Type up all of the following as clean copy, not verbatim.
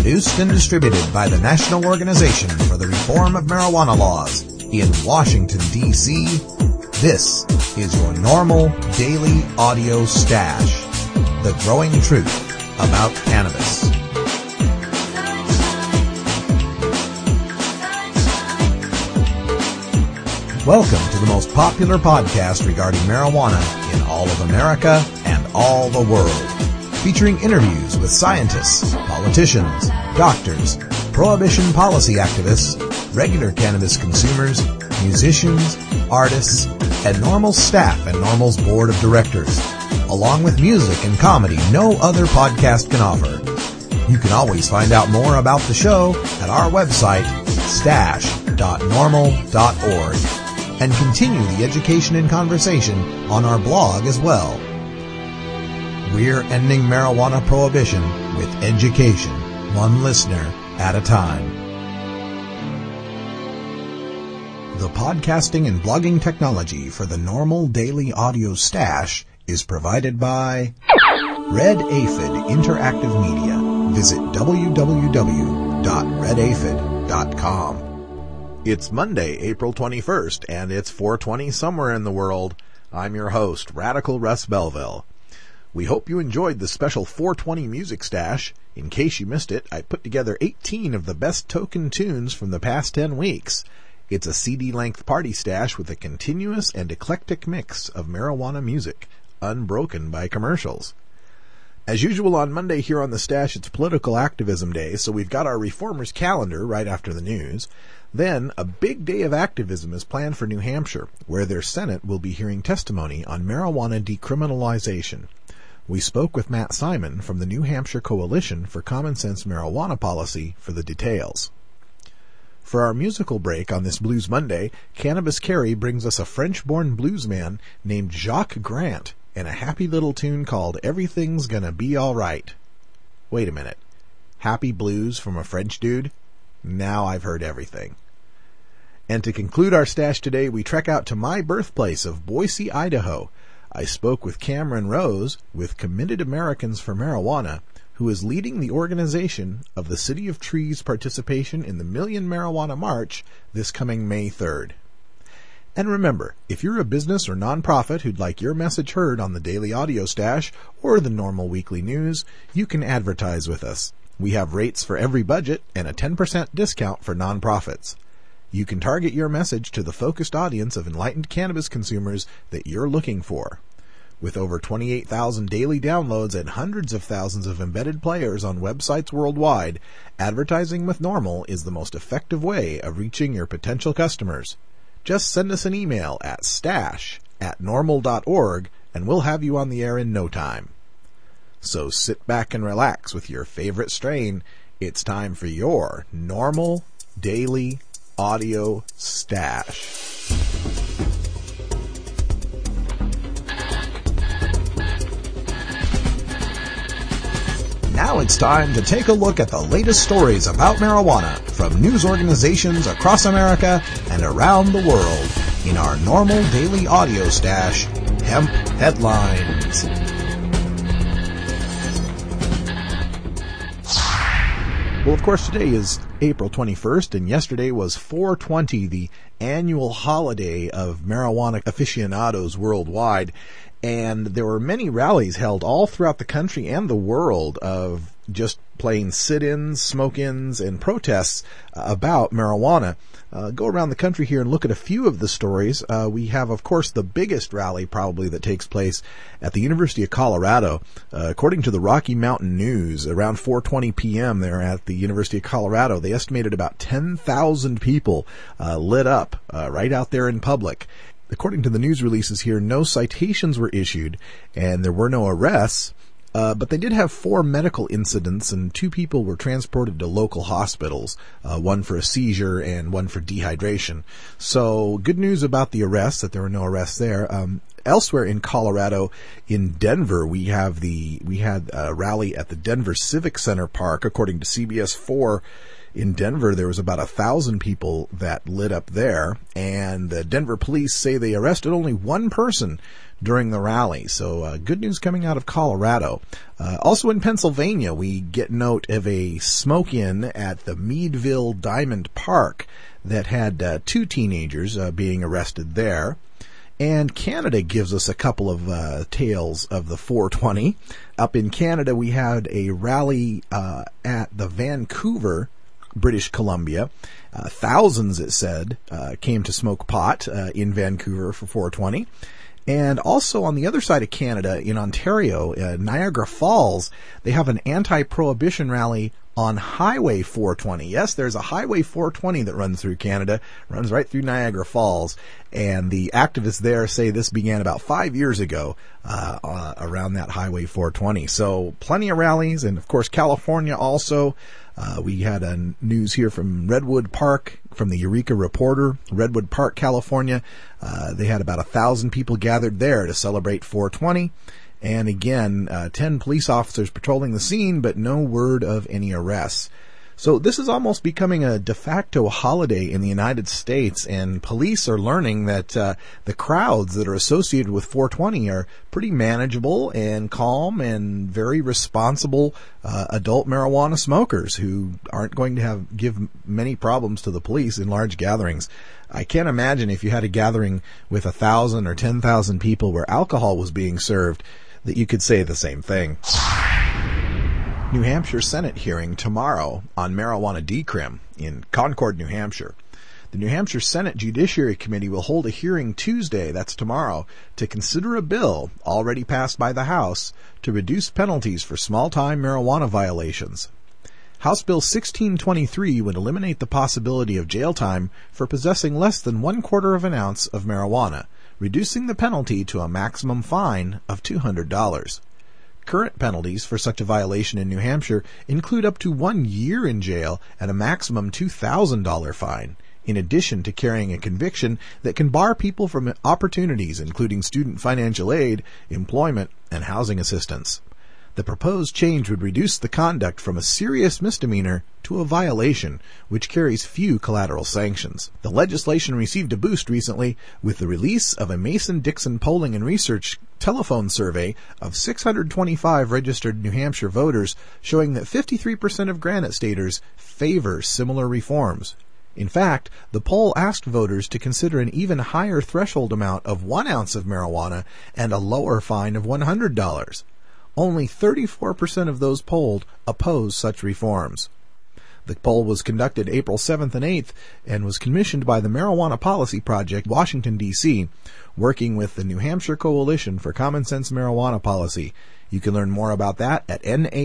Produced and distributed by the National Organization for the Reform of Marijuana Laws in Washington, D.C., this is your normal daily audio stash. The growing truth about cannabis. Welcome to the most popular podcast regarding marijuana in all of America and all the world. Featuring interviews with scientists, politicians, doctors, prohibition policy activists, regular cannabis consumers, musicians, artists, and NORML staff and NORML's board of directors, along with music and comedy no other podcast can offer. You can always find out more about the show at our website, stash.norml.org, and continue the education and conversation on our blog as well. We're ending marijuana prohibition with education, one listener at a time. The podcasting and blogging technology for the NORML Daily Audio Stash is provided by Red Aphid Interactive Media. Visit www.redaphid.com. It's Monday, April 21st, and it's 420 somewhere in the world. I'm your host, Radical Russ Belville. We hope you enjoyed the special 420 music stash. In case you missed it, I put together 18 of the best token tunes from the past 10 weeks. It's a CD-length party stash with a continuous and eclectic mix of marijuana music, unbroken by commercials. As usual on Monday here on the stash, it's Political Activism Day, so we've got our Reformers calendar right after the news. Then, a big day of activism is planned for New Hampshire, where their Senate will be hearing testimony on marijuana decriminalization. We spoke with Matt Simon from the New Hampshire Coalition for Common Sense Marijuana Policy for the details. For our musical break on this Blues Monday, Cannabis Carry brings us a French-born bluesman named Jacques Grant and a happy little tune called Everything's Gonna Be Alright. Wait a minute. Happy blues from a French dude? Now I've heard everything. And to conclude our stash today, we trek out to my birthplace of Boise, Idaho. I spoke with Cameron Rose with Committed Americans for Marijuana, who is leading the organization of the City of Trees' participation in the Million Marijuana March this coming May 3rd. And remember, if you're a business or nonprofit who'd like your message heard on the Daily Audio Stash or the NORML Weekly News, you can advertise with us. We have rates for every budget and a 10% discount for nonprofits. You can target your message to the focused audience of enlightened cannabis consumers that you're looking for. With over 28,000 daily downloads and hundreds of thousands of embedded players on websites worldwide, advertising with NORML is the most effective way of reaching your potential customers. Just send us an email at stash@norml.org and we'll have you on the air in no time. So sit back and relax with your favorite strain. It's time for your NORML Daily Audio Stash. Now it's time to take a look at the latest stories about marijuana from news organizations across America and around the world in our NORML Daily Audio Stash, Hemp Headlines. Well, of course, today is April 21st, and yesterday was 420, the annual holiday of marijuana aficionados worldwide. And there were many rallies held all throughout the country and the world of just plain sit-ins, smoke-ins, and protests about marijuana. Go around the country here and look at a few of the stories. We have, of course, the biggest rally probably that takes place at the University of Colorado. According to the Rocky Mountain News, around 4:20 p.m. there at the University of Colorado, they estimated about 10,000 people lit up right out there in public. According to the news releases here, no citations were issued and there were no arrests, but they did have 4 medical incidents and 2 people were transported to local hospitals, one for a seizure and one for dehydration. So good news about the arrests, that there were no arrests there. Elsewhere in Colorado, in Denver, we had a rally at the Denver Civic Center Park. According to CBS 4, In Denver, there was about 1,000 people that lit up there, and the Denver police say they arrested only one person during the rally. So good news coming out of Colorado. Also in Pennsylvania, we get note of a smoke-in at the Meadville Diamond Park that had 2 teenagers being arrested there. And Canada gives us a couple of tales of the 420. Up in Canada, we had a rally at the Vancouver, British Columbia. Thousands, it said, came to smoke pot in Vancouver for 420. And also on the other side of Canada, in Ontario, Niagara Falls, they have an anti-prohibition rally on Highway 420. Yes, there's a Highway 420 that runs through Canada, runs right through Niagara Falls, and the activists there say this began about 5 years ago around that Highway 420. So plenty of rallies, and of course California also. We had news here from Redwood Park, from the Eureka Reporter, Redwood Park, California. They had about 1,000 people gathered there to celebrate 420. And again, 10 police officers patrolling the scene, but no word of any arrests. So this is almost becoming a de facto holiday in the United States, and police are learning that the crowds that are associated with 420 are pretty manageable and calm and very responsible adult marijuana smokers who aren't going to give many problems to the police in large gatherings. I can't imagine if you had a gathering with 1,000 or 10,000 people where alcohol was being served that you could say the same thing. New Hampshire Senate hearing tomorrow on marijuana decrim in Concord, New Hampshire. The New Hampshire Senate Judiciary Committee will hold a hearing Tuesday, that's tomorrow, to consider a bill already passed by the House to reduce penalties for small-time marijuana violations. House Bill 1623 would eliminate the possibility of jail time for possessing less than 1/4 of an ounce of marijuana, reducing the penalty to a maximum fine of $200. Current penalties for such a violation in New Hampshire include up to 1 year in jail and a maximum $2,000 fine, in addition to carrying a conviction that can bar people from opportunities including student financial aid, employment, and housing assistance. The proposed change would reduce the conduct from a serious misdemeanor to a violation, which carries few collateral sanctions. The legislation received a boost recently with the release of a Mason-Dixon polling and research telephone survey of 625 registered New Hampshire voters showing that 53% of Granite Staters favor similar reforms. In fact, the poll asked voters to consider an even higher threshold amount of 1 ounce of marijuana and a lower fine of $100. Only 34% of those polled oppose such reforms. The poll was conducted April 7th and 8th and was commissioned by the Marijuana Policy Project, Washington, D.C., working with the New Hampshire Coalition for Common Sense Marijuana Policy. You can learn more about that at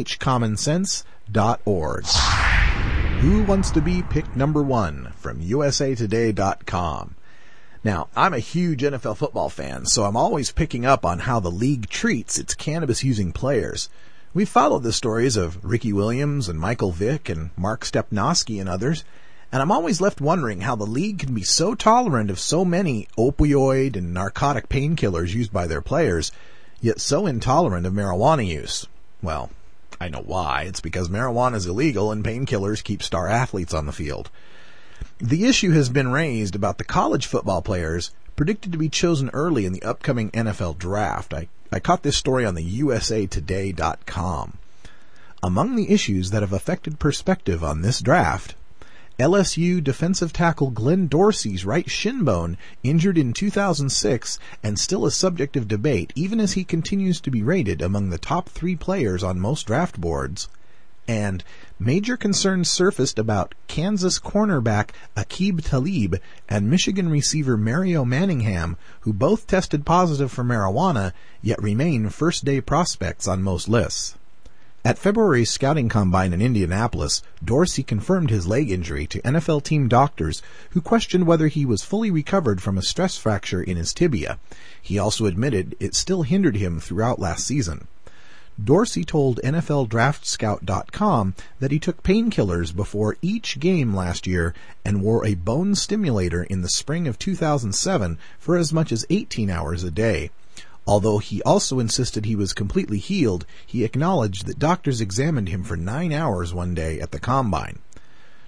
nhcommonsense.org. Who wants to be picked number 1 from usatoday.com. Now, I'm a huge NFL football fan, so I'm always picking up on how the league treats its cannabis-using players. We've followed the stories of Ricky Williams and Michael Vick and Mark Stepnoski and others, and I'm always left wondering how the league can be so tolerant of so many opioid and narcotic painkillers used by their players, yet so intolerant of marijuana use. Well, I know why. It's because marijuana is illegal and painkillers keep star athletes on the field. The issue has been raised about the college football players predicted to be chosen early in the upcoming NFL draft. I caught this story on the usatoday.com. Among the issues that have affected perspective on this draft, LSU defensive tackle Glenn Dorsey's right shin bone, injured in 2006 and still a subject of debate even as he continues to be rated among the top 3 players on most draft boards, and major concerns surfaced about Kansas cornerback Aqib Talib and Michigan receiver Mario Manningham, who both tested positive for marijuana, yet remain first-day prospects on most lists. At February's scouting combine in Indianapolis, Dorsey confirmed his leg injury to NFL team doctors who questioned whether he was fully recovered from a stress fracture in his tibia. He also admitted it still hindered him throughout last season. Dorsey told NFLDraftScout.com that he took painkillers before each game last year and wore a bone stimulator in the spring of 2007 for as much as 18 hours a day. Although he also insisted he was completely healed, he acknowledged that doctors examined him for 9 hours one day at the combine.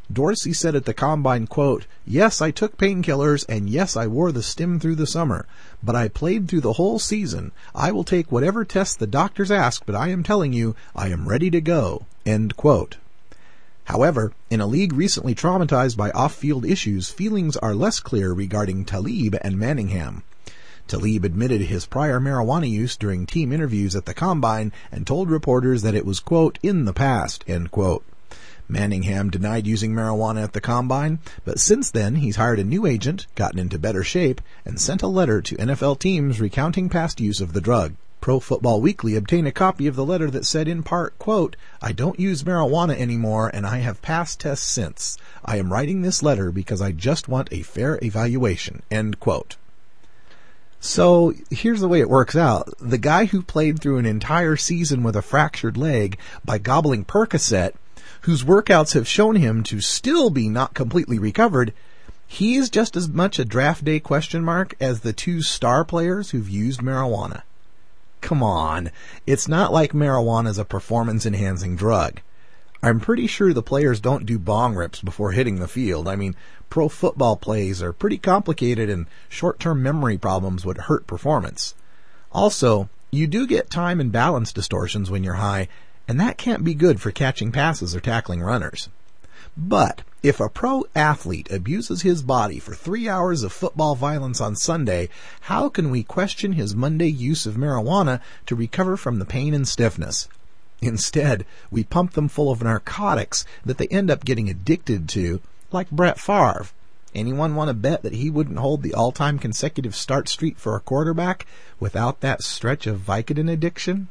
Dorsey said at the Combine, quote, "Yes, I took painkillers, and yes, I wore the stim through the summer, but I played through the whole season. I will take whatever tests the doctors ask, but I am telling you, I am ready to go," end quote. However, in a league recently traumatized by off-field issues, feelings are less clear regarding Talib and Manningham. Talib admitted his prior marijuana use during team interviews at the Combine and told reporters that it was, quote, "in the past," end quote. Manningham denied using marijuana at the Combine, but since then he's hired a new agent, gotten into better shape, and sent a letter to NFL teams recounting past use of the drug. Pro Football Weekly obtained a copy of the letter that said in part, quote, "I don't use marijuana anymore and I have passed tests since. I am writing this letter because I just want a fair evaluation," end quote. So here's the way it works out. The guy who played through an entire season with a fractured leg by gobbling Percocet, whose workouts have shown him to still be not completely recovered, he is just as much a draft day question mark as the two star players who've used marijuana. Come on, it's not like marijuana is a performance-enhancing drug. I'm pretty sure the players don't do bong rips before hitting the field. I mean, pro football plays are pretty complicated and short-term memory problems would hurt performance. Also, you do get time and balance distortions when you're high, and that can't be good for catching passes or tackling runners. But if a pro athlete abuses his body for 3 hours of football violence on Sunday, how can we question his Monday use of marijuana to recover from the pain and stiffness? Instead, we pump them full of narcotics that they end up getting addicted to, like Brett Favre. Anyone want to bet that he wouldn't hold the all-time consecutive start streak for a quarterback without that stretch of Vicodin addiction?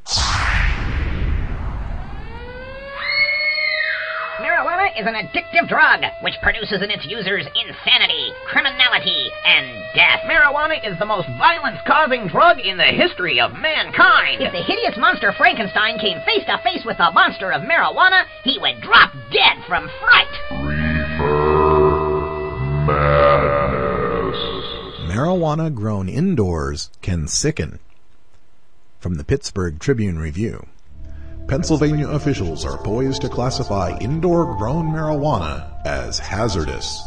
Marijuana is an addictive drug which produces in its users insanity, criminality, and death. Marijuana is the most violence-causing drug in the history of mankind. If the hideous monster Frankenstein came face to face with the monster of marijuana, he would drop dead from fright. Reefer Madness. Marijuana grown indoors can sicken. From the Pittsburgh Tribune Review. Pennsylvania officials are poised to classify indoor-grown marijuana as hazardous.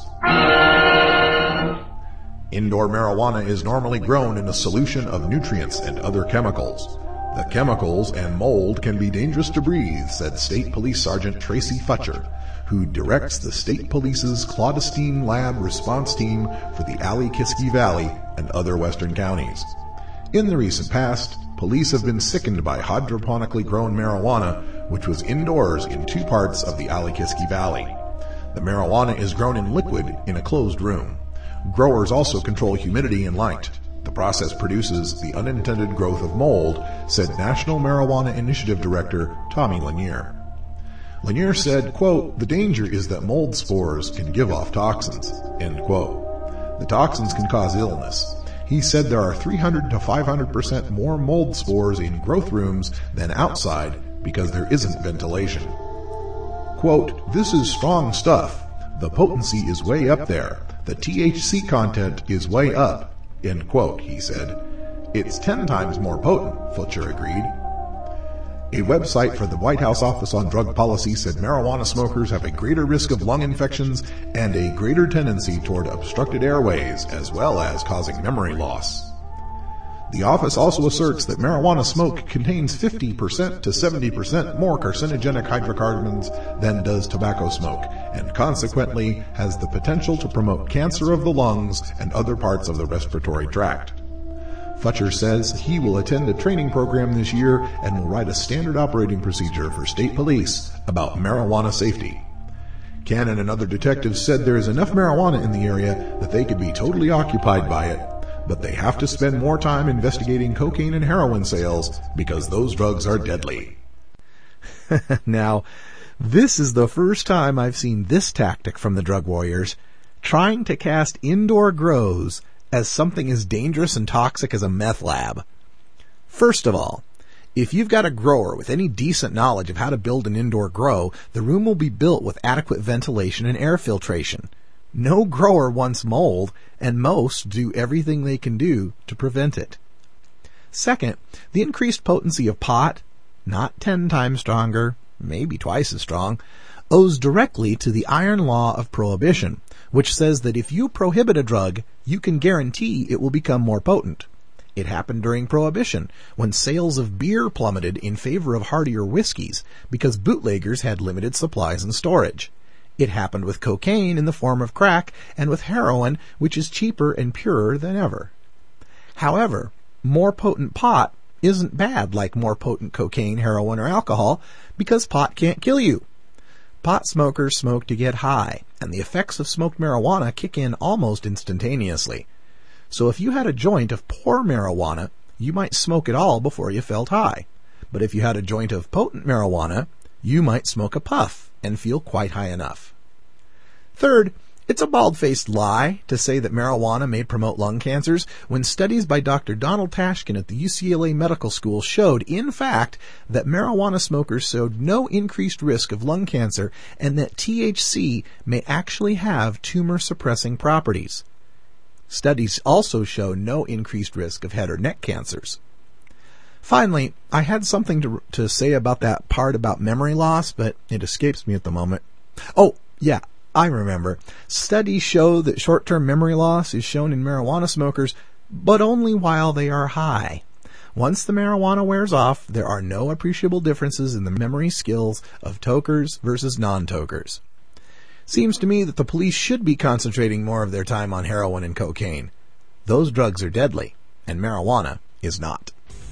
Indoor marijuana is normally grown in a solution of nutrients and other chemicals. The chemicals and mold can be dangerous to breathe, said State Police Sergeant Tracy Futcher, who directs the State Police's Claudestine Lab response team for the Alley-Kiskey Valley and other western counties. In the recent past, police have been sickened by hydroponically grown marijuana, which was indoors in 2 parts of the Alley-Kiskey Valley. The marijuana is grown in liquid in a closed room. Growers also control humidity and light. The process produces the unintended growth of mold, said National Marijuana Initiative Director Tommy Lanier. Lanier said, quote, "The danger is that mold spores can give off toxins," end quote. The toxins can cause illness. He said there are 300 to 500% more mold spores in growth rooms than outside because there isn't ventilation. Quote, "This is strong stuff. The potency is way up there. The THC content is way up," end quote, he said. "It's 10 times more potent," Futcher agreed. A website for the White House Office on Drug Policy said marijuana smokers have a greater risk of lung infections and a greater tendency toward obstructed airways, as well as causing memory loss. The office also asserts that marijuana smoke contains 50% to 70% more carcinogenic hydrocarbons than does tobacco smoke, and consequently has the potential to promote cancer of the lungs and other parts of the respiratory tract. Futcher says he will attend a training program this year and will write a standard operating procedure for state police about marijuana safety. Cannon and other detectives said there is enough marijuana in the area that they could be totally occupied by it, but they have to spend more time investigating cocaine and heroin sales because those drugs are deadly. Now, this is the first time I've seen this tactic from the drug warriors, trying to cast indoor grows as something as dangerous and toxic as a meth lab. First of all, if you've got a grower with any decent knowledge of how to build an indoor grow, the room will be built with adequate ventilation and air filtration. No grower wants mold, and most do everything they can do to prevent it. Second, the increased potency of pot, not 10 times stronger, maybe twice as strong, owes directly to the iron law of prohibition, which says that if you prohibit a drug, you can guarantee it will become more potent. It happened during Prohibition, when sales of beer plummeted in favor of heartier whiskeys because bootleggers had limited supplies and storage. It happened with cocaine in the form of crack and with heroin, which is cheaper and purer than ever. However, more potent pot isn't bad like more potent cocaine, heroin, or alcohol because pot can't kill you. Pot smokers smoke to get high, and the effects of smoked marijuana kick in almost instantaneously. So if you had a joint of poor marijuana, you might smoke it all before you felt high. But if you had a joint of potent marijuana, you might smoke a puff and feel quite high enough. Third, it's a bald-faced lie to say that marijuana may promote lung cancers when studies by Dr. Donald Tashkin at the UCLA Medical School showed, in fact, that marijuana smokers showed no increased risk of lung cancer and that THC may actually have tumor-suppressing properties. Studies also show no increased risk of head or neck cancers. Finally, I had something to say about that part about memory loss, but it escapes me at the moment. Oh, yeah, I remember. Studies show that short-term memory loss is shown in marijuana smokers, but only while they are high. Once the marijuana wears off, there are no appreciable differences in the memory skills of tokers versus non-tokers. Seems to me that the police should be concentrating more of their time on heroin and cocaine. Those drugs are deadly, and marijuana is not.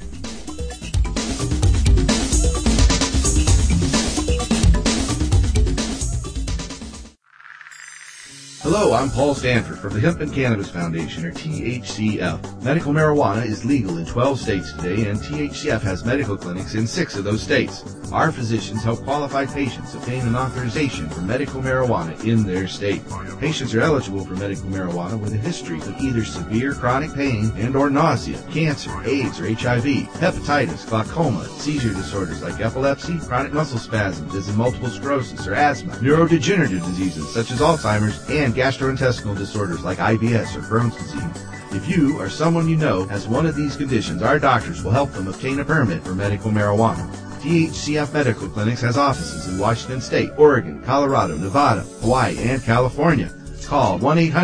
Hello, I'm Paul Stanford from the Hemp and Cannabis Foundation, or THCF. Medical marijuana is legal in 12 states today, and THCF has medical clinics in 6 of those states. Our physicians help qualified patients obtain an authorization for medical marijuana in their state. Patients are eligible for medical marijuana with a history of either severe chronic pain and or nausea, cancer, AIDS or HIV, hepatitis, glaucoma, seizure disorders like epilepsy, chronic muscle spasms as in multiple sclerosis or asthma, neurodegenerative diseases such as Alzheimer's, and gastrointestinal disorders like IBS or Crohn's disease. If you or someone you know has one of these conditions, our doctors will help them obtain a permit for medical marijuana. THCF Medical Clinics has offices in Washington State, Oregon, Colorado, Nevada, Hawaii, and California. Call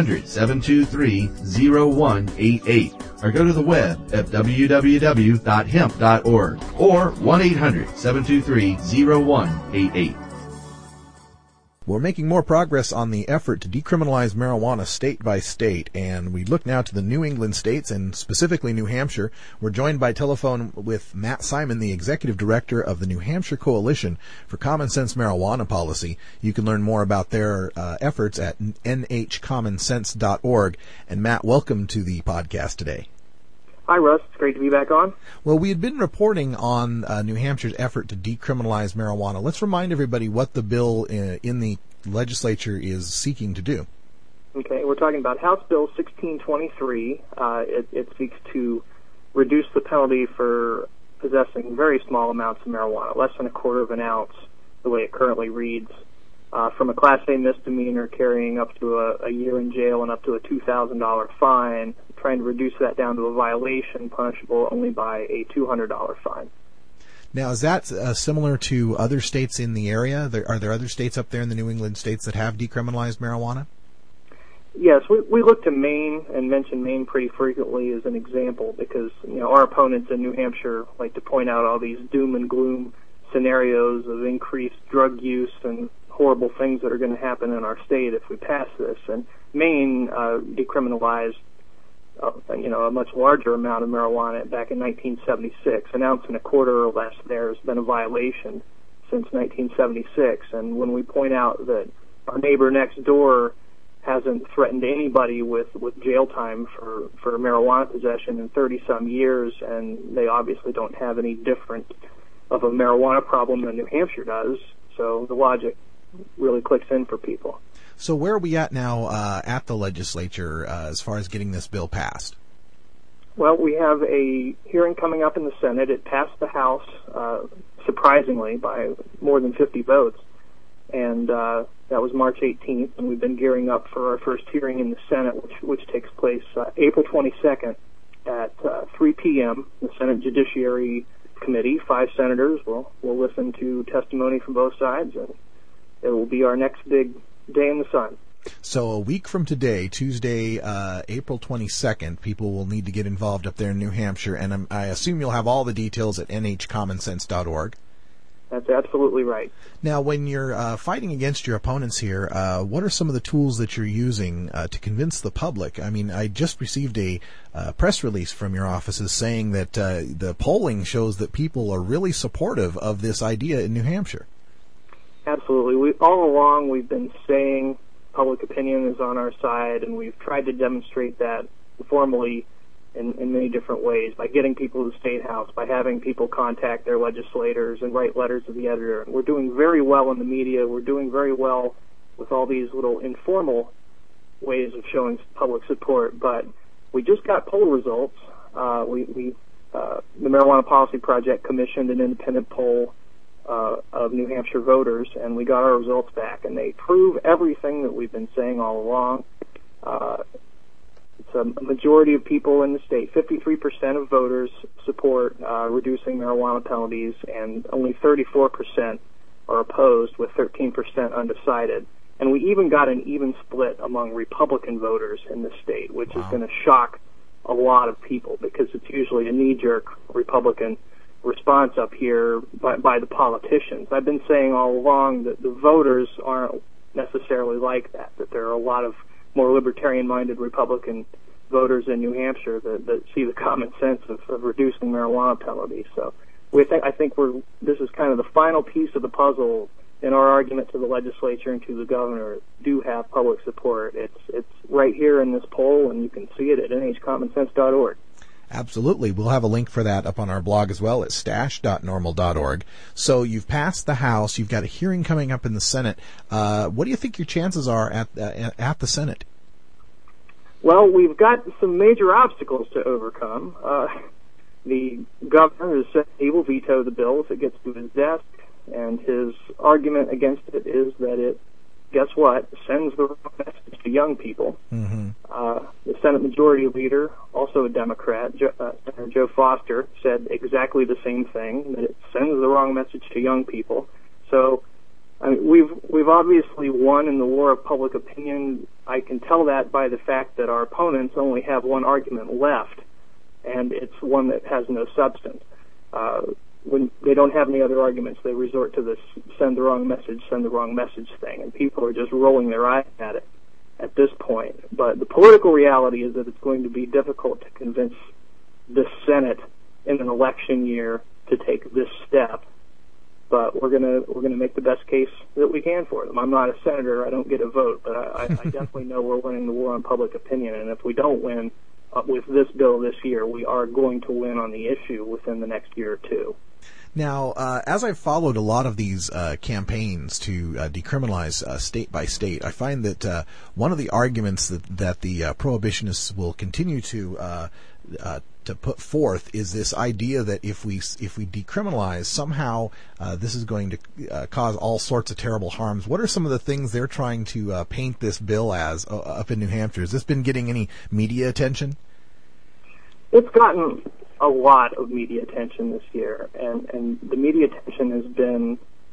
1-800-723-0188 or go to the web at www.hemp.org or 1-800-723-0188. We're making more progress on the effort to decriminalize marijuana state by state, and we look now to the New England states and specifically New Hampshire. We're joined by telephone with Matt Simon, the Executive Director of the New Hampshire Coalition for Common Sense Marijuana Policy. You can learn more about their efforts at nhcommonsense.org. And Matt, welcome to the podcast today. Hi, Russ. It's great to be back on. Well, we had been reporting on New Hampshire's effort to decriminalize marijuana. Let's remind everybody what the bill in the legislature is seeking to do. Okay, we're talking about House Bill 1623. It seeks to reduce the penalty for possessing very small amounts of marijuana, less than a quarter of an ounce, the way it currently reads, from a Class A misdemeanor carrying up to a year in jail and up to a $2,000 fine, trying to reduce that down to a violation punishable only by a $200 fine. Now, is that similar to other states in the area? Are there other states up there in the New England states that have decriminalized marijuana? Yes, we look to Maine and mention Maine pretty frequently as an example because, our opponents in New Hampshire like to point out all these doom and gloom scenarios of increased drug use and horrible things that are going to happen in our state if we pass this. And Maine decriminalized a much larger amount of marijuana back in 1976. An ounce and a quarter or less there has been a violation since 1976. And when we point out that our neighbor next door hasn't threatened anybody with jail time for marijuana possession in 30-some years, and they obviously don't have any different of a marijuana problem than New Hampshire does, so the logic really clicks in for people. So where are we at now at the legislature as far as getting this bill passed? Well, we have a hearing coming up in the Senate. It passed the House, surprisingly, by more than 50 votes, and that was March 18th, and we've been gearing up for our first hearing in the Senate, which takes place April 22nd at 3 p.m. The Senate Judiciary Committee, 5 senators will listen to testimony from both sides, and it will be our next big day in the sun. So a week from today, Tuesday, April 22nd, people will need to get involved up there in New Hampshire, and I assume you'll have all the details at nhcommonsense.org. That's absolutely right. Now, when you're fighting against your opponents here, what are some of the tools that you're using to convince the public? I mean, I just received a press release from your offices saying that the polling shows that people are really supportive of this idea in New Hampshire. Absolutely. All along, we've been saying public opinion is on our side, and we've tried to demonstrate that formally in many different ways, by getting people to the State House, by having people contact their legislators and write letters to the editor. We're doing very well in the media. We're doing very well with all these little informal ways of showing public support. But we just got poll results. The Marijuana Policy Project commissioned an independent poll of New Hampshire voters, and we got our results back, and they prove everything that we've been saying all along. It's a majority of people in the state. 53% of voters support reducing marijuana penalties, and only 34% are opposed, with 13% undecided. And we even got an even split among Republican voters in the state, which is going to shock a lot of people, because it's usually a knee-jerk Republican response up here by the politicians. I've been saying all along that the voters aren't necessarily like that there are a lot of more libertarian-minded Republican voters in New Hampshire that see the common sense of reducing marijuana penalties. So I think this is kind of the final piece of the puzzle in our argument to the legislature and to the governor. Do have public support. It's right here in this poll, and you can see it at nhcommonsense.org. Absolutely. We'll have a link for that up on our blog as well at stash.normal.org. So you've passed the House. You've got a hearing coming up in the Senate. What do you think your chances are at the Senate? Well, we've got some major obstacles to overcome. The governor has said he will veto the bill if it gets to his desk, and his argument against it is that it, guess what, sends the wrong message to young people. Mm-hmm. The Senate Majority Leader, also a Democrat, Senator Joe Foster, said exactly the same thing, that it sends the wrong message to young people. So I mean, we've obviously won in the war of public opinion. I can tell that by the fact that our opponents only have one argument left, and it's one that has no substance. When they don't have any other arguments, they resort to this send the wrong message thing, and people are just rolling their eyes at it at this point. But the political reality is that it's going to be difficult to convince the Senate in an election year to take this step. But we're gonna make the best case that we can for them. I'm not a senator; I don't get a vote, but I definitely know we're winning the war on public opinion. And if we don't win with this bill this year, we are going to win on the issue within the next year or two. Now, as I've followed a lot of these campaigns to decriminalize state by state, I find that one of the arguments that the prohibitionists will continue to put forth is this idea that if we decriminalize, somehow this is going to cause all sorts of terrible harms. What are some of the things they're trying to paint this bill as up in New Hampshire? Has this been getting any media attention? It's gotten a lot of media attention this year, and the media attention has been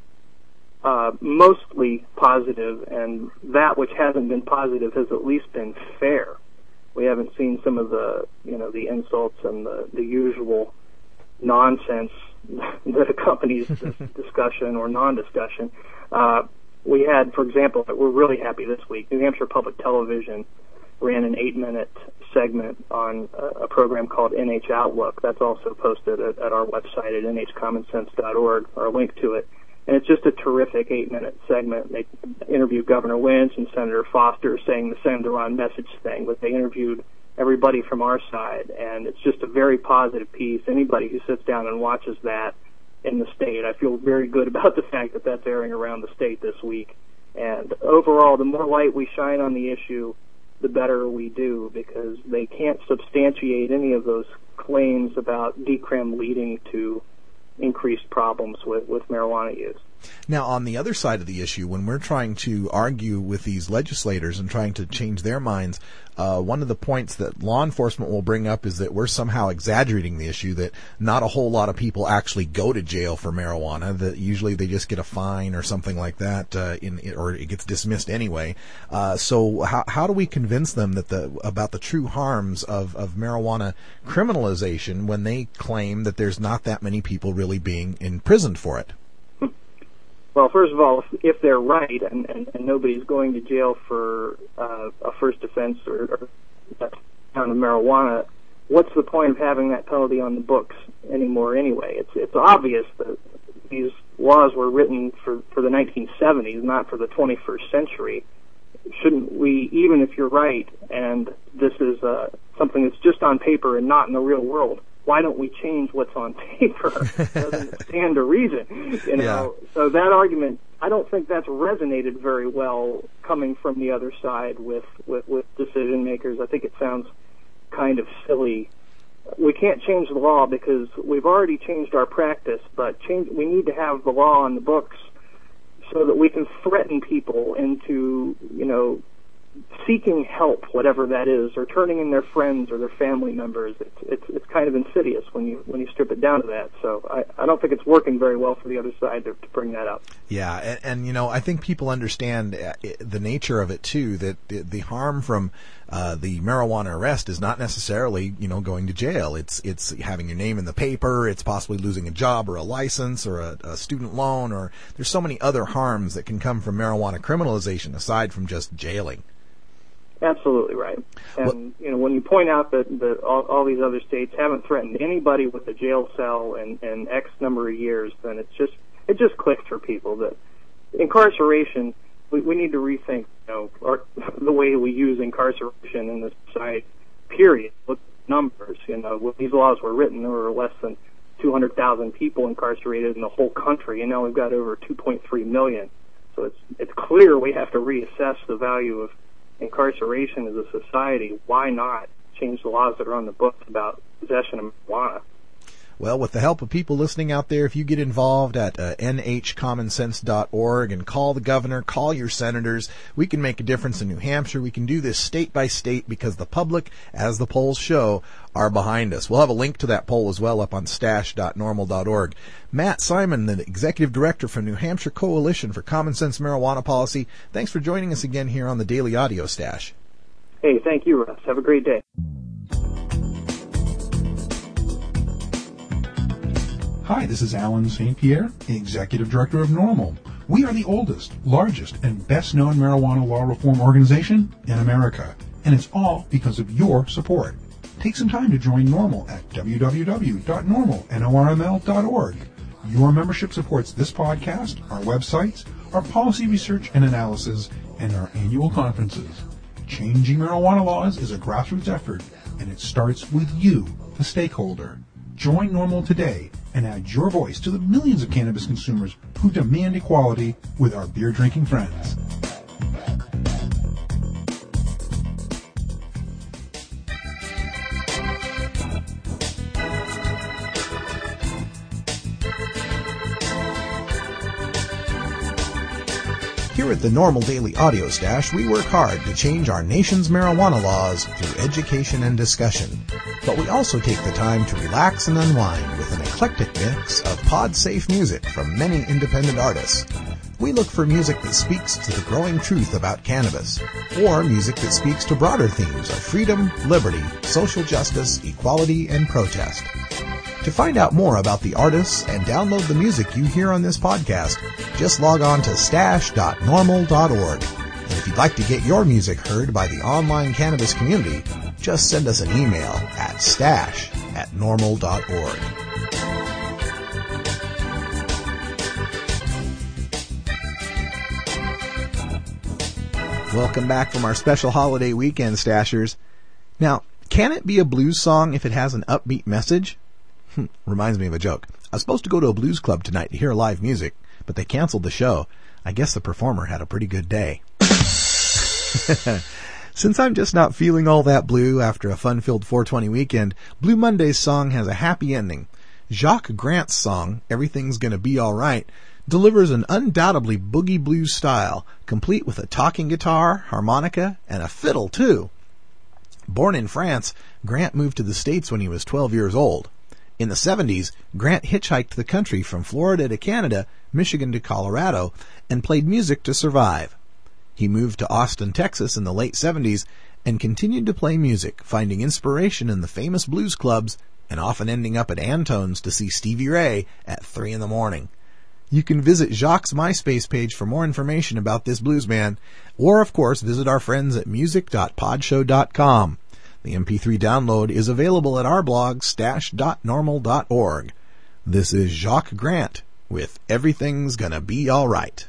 mostly positive, and that which hasn't been positive has at least been fair. We haven't seen some of the insults and the usual nonsense that accompanies this discussion or non-discussion. We had, for example, we're really happy this week, New Hampshire Public Television ran an 8-minute segment on a program called NH Outlook. That's also posted at our website at nhcommonsense.org, or a link to it. And it's just a terrific 8-minute segment. They interviewed Governor Lynch and Senator Foster saying the send the wrong message thing, but they interviewed everybody from our side, and it's just a very positive piece. Anybody who sits down and watches that in the state, I feel very good about the fact that that's airing around the state this week. And overall, the more light we shine on the issue, the better we do, because they can't substantiate any of those claims about decrim leading to increased problems with marijuana use. Now, on the other side of the issue, when we're trying to argue with these legislators and trying to change their minds, one of the points that law enforcement will bring up is that we're somehow exaggerating the issue, that not a whole lot of people actually go to jail for marijuana, that usually they just get a fine or something like that, or it gets dismissed anyway. So how do we convince them that about the true harms of marijuana criminalization when they claim that there's not that many people really being imprisoned for it? Well, first of all, if they're right and nobody's going to jail for a first offense or on of marijuana, what's the point of having that penalty on the books anymore anyway? It's obvious that these laws were written for the 1970s, not for the 21st century. Shouldn't we, even if you're right and this is something that's just on paper and not in the real world, why don't we change what's on paper? It doesn't stand to reason, you know. Yeah. So that argument, I don't think that's resonated very well coming from the other side with decision makers. I think it sounds kind of silly. We can't change the law because we've already changed our practice, but we need to have the law on the books so that we can threaten people into, you know, seeking help, whatever that is, or turning in their friends or their family members. It's kind of insidious when you strip it down to that. So I don't think it's working very well for the other side to bring that up. Yeah, and you know, I think people understand the nature of it too, that the harm from the marijuana arrest is not necessarily, you know, going to jail. It's having your name in the paper, it's possibly losing a job or a license or a student loan, or there's so many other harms that can come from marijuana criminalization aside from just jailing. Absolutely right. And, you know, when you point out that all these other states haven't threatened anybody with a jail cell in X number of years, then it just clicks for people that incarceration, we need to rethink, you know, the way we use incarceration in this society, period. Look at numbers, you know, when these laws were written, there were less than 200,000 people incarcerated in the whole country, and now we've got over 2.3 million. So it's clear we have to reassess the value of incarceration as a society. Why not change the laws that are on the books about possession of marijuana? Well, with the help of people listening out there, if you get involved at nhcommonsense.org and call the governor, call your senators, we can make a difference in New Hampshire. We can do this state by state because the public, as the polls show, are behind us. We'll have a link to that poll as well up on stash.normal.org. Matt Simon, the Executive Director from New Hampshire Coalition for Common Sense Marijuana Policy, thanks for joining us again here on the Daily Audio Stash. Hey, thank you, Russ. Have a great day. Hi, this is Alan St. Pierre, Executive Director of NORML. We are the oldest, largest, and best-known marijuana law reform organization in America, and it's all because of your support. Take some time to join NORML at www.norml.org. Your membership supports this podcast, our websites, our policy research and analysis, and our annual conferences. Changing marijuana laws is a grassroots effort, and it starts with you, the stakeholder. Join NORML today and add your voice to the millions of cannabis consumers who demand equality with our beer-drinking friends. Here at the NORML Daily Audio Stash, we work hard to change our nation's marijuana laws through education and discussion. But we also take the time to relax and unwind with an eclectic mix of pod-safe music from many independent artists. We look for music that speaks to the growing truth about cannabis, or music that speaks to broader themes of freedom, liberty, social justice, equality, and protest. To find out more about the artists and download the music you hear on this podcast, just log on to stash.normal.org. And if you'd like to get your music heard by the online cannabis community, just send us an email at stash@normal.org. Welcome back from our special holiday weekend, Stashers. Now, can it be a blues song if it has an upbeat message? Reminds me of a joke. I was supposed to go to a blues club tonight to hear live music, but they canceled the show. I guess the performer had a pretty good day. Since I'm just not feeling all that blue after a fun-filled 420 weekend, Blue Monday's song has a happy ending. Jacques Grant's song, Everything's Gonna Be Alright, delivers an undoubtedly boogie blues style, complete with a talking guitar, harmonica, and a fiddle, too. Born in France, Grant moved to the States when he was 12 years old. In the 70s, Grant hitchhiked the country from Florida to Canada, Michigan to Colorado, and played music to survive. He moved to Austin, Texas in the late 70s and continued to play music, finding inspiration in the famous blues clubs and often ending up at Antone's to see Stevie Ray at 3 a.m. You can visit Jacques' MySpace page for more information about this bluesman, or of course visit our friends at music.podshow.com. The MP3 download is available at our blog stash.normal.org. This is Jacques Grant with Everything's Gonna Be Alright.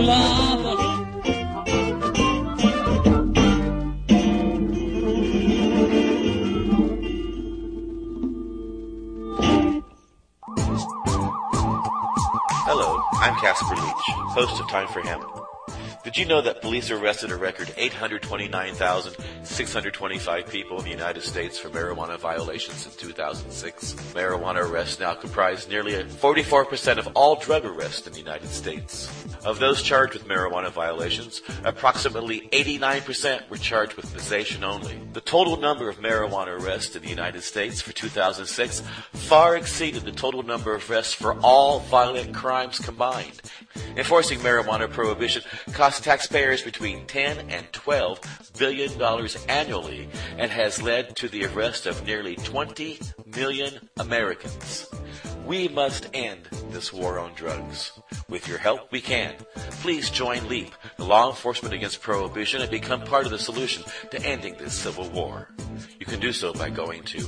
Hello, I'm Casper Leach, host of Time for Hemp. Did you know that police arrested a record 829,625 people in the United States for marijuana violations in 2006? Marijuana arrests now comprise nearly 44% of all drug arrests in the United States. Of those charged with marijuana violations, approximately 89% were charged with possession only. The total number of marijuana arrests in the United States for 2006 far exceeded the total number of arrests for all violent crimes combined. Enforcing marijuana prohibition costs taxpayers between $10 and $12 billion annually and has led to the arrest of nearly 20 million Americans. We must end this war on drugs. With your help, we can. Please join LEAP, the Law Enforcement Against Prohibition, and become part of the solution to ending this civil war. You can do so by going to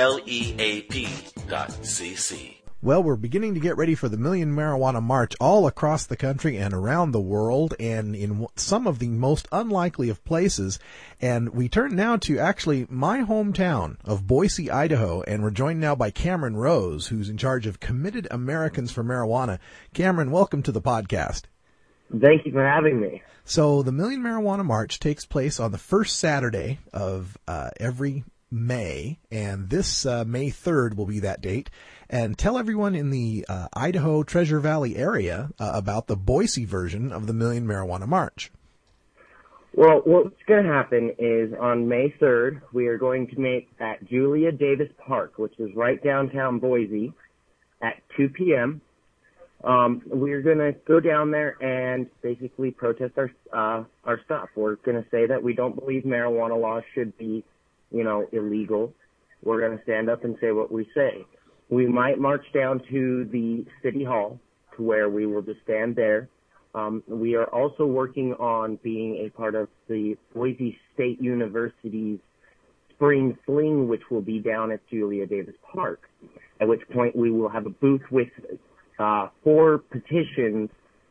leap.cc. Well, we're beginning to get ready for the Million Marijuana March all across the country and around the world and in some of the most unlikely of places. And we turn now to actually my hometown of Boise, Idaho, and we're joined now by Cameron Rose, who's in charge of Committed Americans for Marijuana. Cameron, welcome to the podcast. Thank you for having me. So the Million Marijuana March takes place on the first Saturday of every May, and this May 3rd will be that date. And tell everyone in the Idaho Treasure Valley area about the Boise version of the Million Marijuana March. Well, what's going to happen is on May 3rd, we are going to meet at Julia Davis Park, which is right downtown Boise, at 2 p.m. We're going to go down there and basically protest our stuff. We're going to say that we don't believe marijuana laws should be, illegal. We're going to stand up and say what we say. We might march down to the city hall to where we will just stand there. We are also working on being a part of the Boise State University's Spring Fling, which will be down at Julia Davis Park, at which point we will have a booth with 4 petitions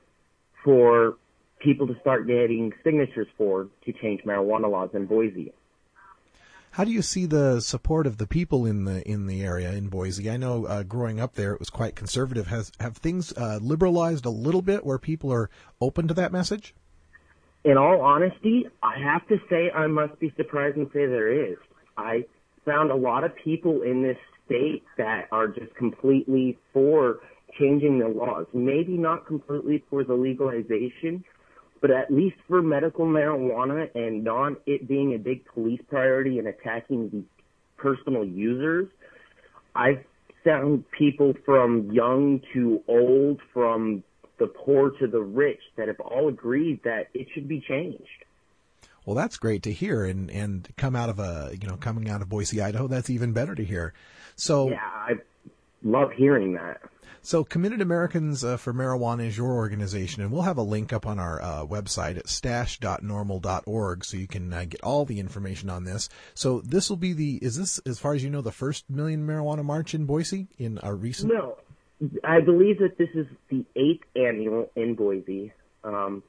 for people to start getting signatures to change marijuana laws in Boise. How do you see the support of the people in the area in Boise? I know growing up there it was quite conservative. Have things liberalized a little bit where people are open to that message? In all honesty, I have to say I must be surprised and say there is. I found a lot of people in this state that are just completely for changing the laws. Maybe not completely for the legalization, but at least for medical marijuana and it being a big police priority and attacking the personal users, I've found people from young to old, from the poor to the rich, that have all agreed that it should be changed. Well, that's great to hear, and coming out of Boise, Idaho, that's even better to hear. So yeah, I love hearing that. So Committed Americans for Marijuana is your organization, and we'll have a link up on our website at stash.normal.org so you can get all the information on this. So this will be is this, as far as you know, the first Million Marijuana March in Boise in our recent? No, I believe that this is the 8th annual in Boise. The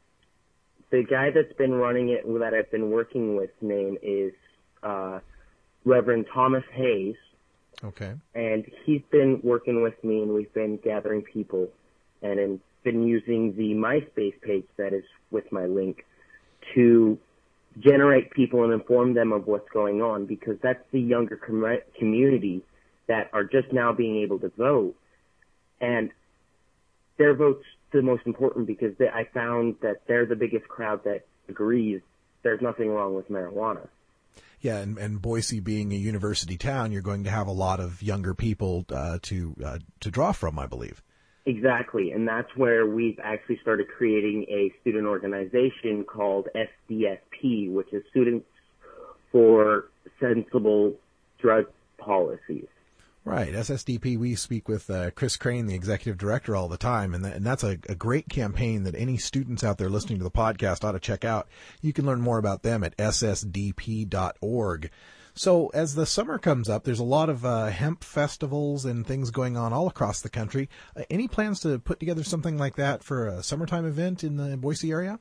guy that's been running it, that I've been working with, name is Reverend Thomas Hayes. Okay. And he's been working with me, and we've been gathering people and been using the MySpace page that is with my link to generate people and inform them of what's going on, because that's the younger community that are just now being able to vote. And their vote's the most important because I found that they're the biggest crowd that agrees there's nothing wrong with marijuana. Yeah, and Boise being a university town, you're going to have a lot of younger people to draw from, I believe. Exactly, and that's where we've actually started creating a student organization called SDSP, which is Students for Sensible Drug Policies. Right, SSDP, we speak with Chris Crane, the executive director, all the time, and that's a great campaign that any students out there listening to the podcast ought to check out. You can learn more about them at ssdp.org. So as the summer comes up, there's a lot of hemp festivals and things going on all across the country. Any plans to put together something like that for a summertime event in the Boise area?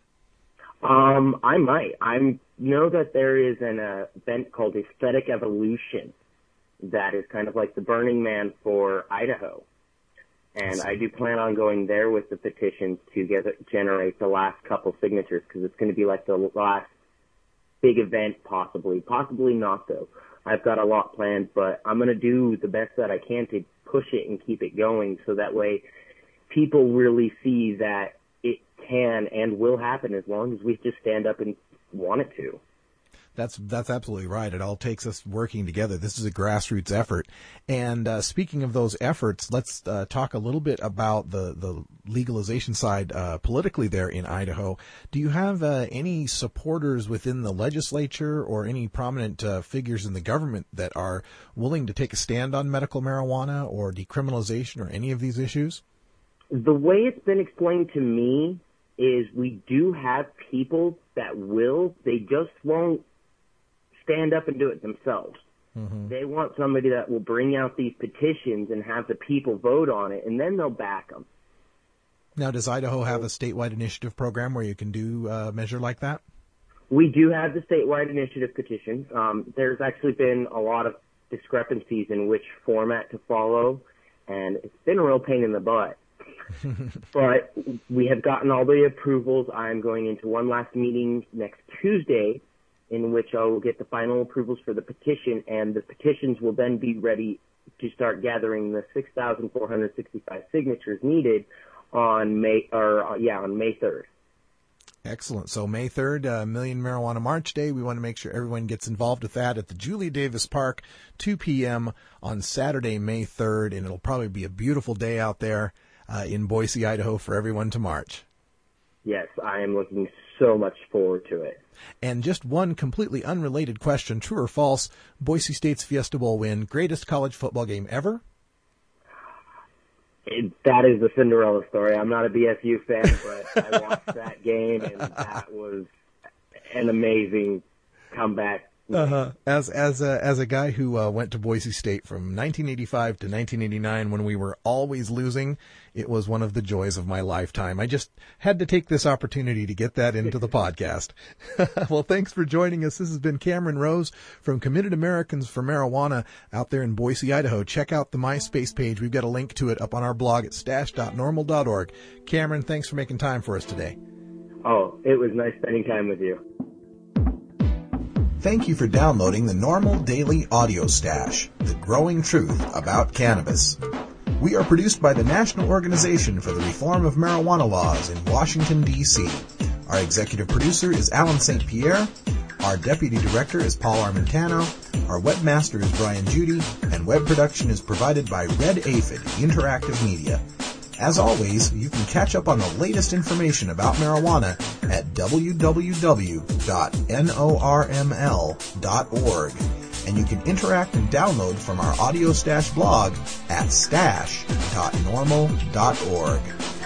I might. I know that there is an event called Aesthetic Evolution that is kind of like the Burning Man for Idaho. And I do plan on going there with the petitions to generate the last couple signatures, because it's going to be like the last big event, possibly not though. I've got a lot planned, but I'm going to do the best that I can to push it and keep it going, so that way people really see that it can and will happen as long as we just stand up and want it to. That's absolutely right. It all takes us working together. This is a grassroots effort. And speaking of those efforts, let's talk a little bit about the legalization side politically there in Idaho. Do you have any supporters within the legislature or any prominent figures in the government that are willing to take a stand on medical marijuana or decriminalization or any of these issues? The way it's been explained to me is we do have people that will. They just won't stand up and do it themselves. Mm-hmm. They want somebody that will bring out these petitions and have the people vote on it, and then they'll back them. Now, does Idaho have a statewide initiative program where you can do a measure like that? We do have the statewide initiative petition. There's actually been a lot of discrepancies in which format to follow, and it's been a real pain in the butt. But we have gotten all the approvals. I'm going into one last meeting next Tuesday, in which I will get the final approvals for the petition, and the petitions will then be ready to start gathering the 6,465 signatures needed on May 3rd. Excellent. So May 3rd, Million Marijuana March Day. We want to make sure everyone gets involved with that at the Julia Davis Park, 2 p.m. on Saturday, May 3rd, and it'll probably be a beautiful day out there in Boise, Idaho for everyone to march. Yes, I am looking so much forward to it. And just one completely unrelated question, true or false, Boise State's Fiesta Bowl win, greatest college football game ever? That is the Cinderella story. I'm not a BSU fan, but I watched that game, and that was an amazing comeback. As a guy who went to Boise State from 1985 to 1989 when we were always losing, it was one of the joys of my lifetime. I just had to take this opportunity to get that into the podcast. Well, thanks for joining us. This has been Cameron Rose from Committed Americans for Marijuana out there in Boise, Idaho. Check out the MySpace page. We've got a link to it up on our blog at stash.normal.org. Cameron, thanks for making time for us today. Oh, it was nice spending time with you. Thank you for downloading the Normal Daily Audio Stash, the growing truth about cannabis. We are produced by the National Organization for the Reform of Marijuana Laws in Washington, D.C. Our executive producer is Alan St. Pierre. Our deputy director is Paul Armentano. Our webmaster is Brian Judy. And web production is provided by Red Aphid Interactive Media. As always, you can catch up on the latest information about marijuana at www.norml.org. And you can interact and download from our Audio Stash blog at stash.normal.org.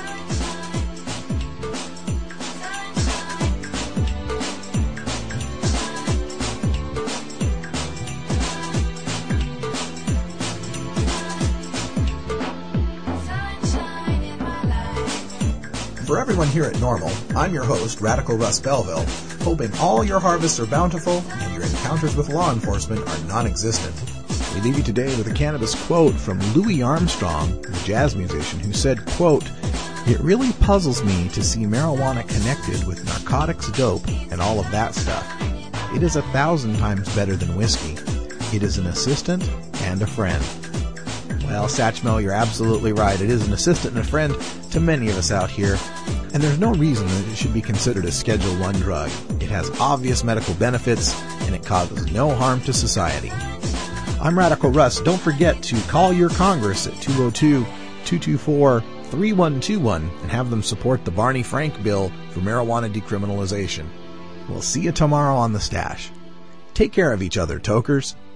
For everyone here at Normal, I'm your host, Radical Russ Belville, hoping all your harvests are bountiful and your encounters with law enforcement are non-existent. We leave you today with a cannabis quote from Louis Armstrong, the jazz musician, who said, quote, "It really puzzles me to see marijuana connected with narcotics, dope, and all of that stuff. It is 1,000 times better than whiskey. It is an assistant and a friend." Well, Satchmo, you're absolutely right. It is an assistant and a friend to many of us out here, and there's no reason that it should be considered a Schedule I drug. It has obvious medical benefits, and it causes no harm to society. I'm Radical Russ. Don't forget to call your Congress at 202-224-3121 and have them support the Barney Frank bill for marijuana decriminalization. We'll see you tomorrow on The Stash. Take care of each other, tokers.